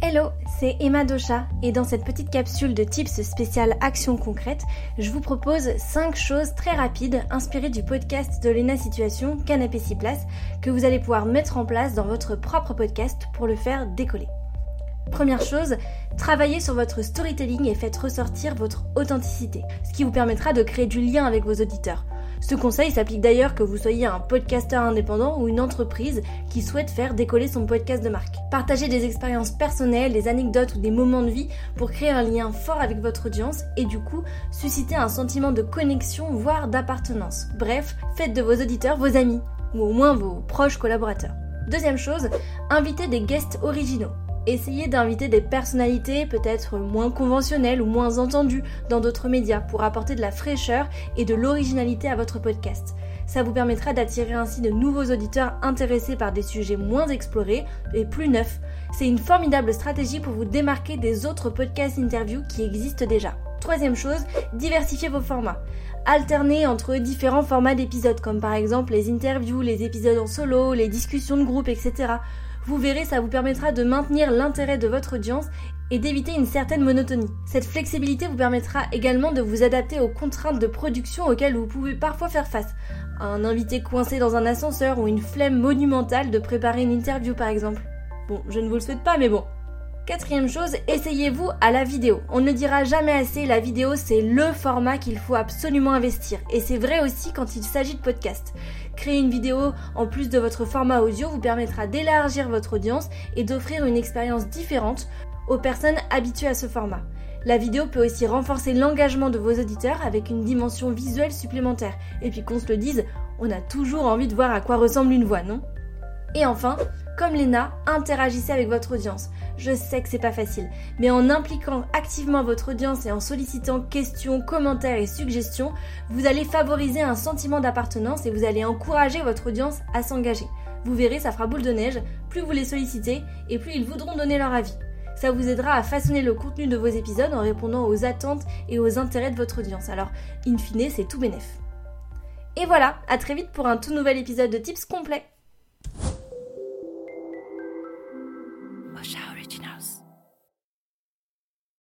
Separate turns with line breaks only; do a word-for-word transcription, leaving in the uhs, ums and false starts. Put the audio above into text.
Hello, c'est Emma Docha et dans cette petite capsule de tips spécial actions concrètes, je vous propose cinq choses très rapides inspirées du podcast de Léna Situation Canapé six places que vous allez pouvoir mettre en place dans votre propre podcast pour le faire décoller. Première chose, travaillez sur votre storytelling et faites ressortir votre authenticité, ce qui vous permettra de créer du lien avec vos auditeurs. Ce conseil s'applique d'ailleurs que vous soyez un podcasteur indépendant ou une entreprise qui souhaite faire décoller son podcast de marque. Partagez des expériences personnelles, des anecdotes ou des moments de vie pour créer un lien fort avec votre audience et du coup susciter un sentiment de connexion voire d'appartenance. Bref, faites de vos auditeurs vos amis ou au moins vos proches collaborateurs. Deuxième chose, invitez des guests originaux. Essayez d'inviter des personnalités peut-être moins conventionnelles ou moins entendues dans d'autres médias pour apporter de la fraîcheur et de l'originalité à votre podcast. Ça vous permettra d'attirer ainsi de nouveaux auditeurs intéressés par des sujets moins explorés et plus neufs. C'est une formidable stratégie pour vous démarquer des autres podcasts interviews qui existent déjà. Troisième chose, diversifiez vos formats. Alternez entre différents formats d'épisodes comme par exemple les interviews, les épisodes en solo, les discussions de groupe, et cetera. Vous verrez, ça vous permettra de maintenir l'intérêt de votre audience et d'éviter une certaine monotonie. Cette flexibilité vous permettra également de vous adapter aux contraintes de production auxquelles vous pouvez parfois faire face. Un invité coincé dans un ascenseur ou une flemme monumentale de préparer une interview par exemple. Bon, je ne vous le souhaite pas, mais bon. Quatrième chose, essayez-vous à la vidéo. On ne le dira jamais assez, la vidéo c'est le format qu'il faut absolument investir. Et c'est vrai aussi quand il s'agit de podcast. Créer une vidéo en plus de votre format audio vous permettra d'élargir votre audience et d'offrir une expérience différente aux personnes habituées à ce format. La vidéo peut aussi renforcer l'engagement de vos auditeurs avec une dimension visuelle supplémentaire. Et puis qu'on se le dise, on a toujours envie de voir à quoi ressemble une voix, non ? Et enfin, comme Léna, interagissez avec votre audience. Je sais que c'est pas facile, mais en impliquant activement votre audience et en sollicitant questions, commentaires et suggestions, vous allez favoriser un sentiment d'appartenance et vous allez encourager votre audience à s'engager. Vous verrez, ça fera boule de neige, plus vous les sollicitez et plus ils voudront donner leur avis. Ça vous aidera à façonner le contenu de vos épisodes en répondant aux attentes et aux intérêts de votre audience. Alors, in fine, c'est tout bénef. Et voilà, à très vite pour un tout nouvel épisode de Tips complet.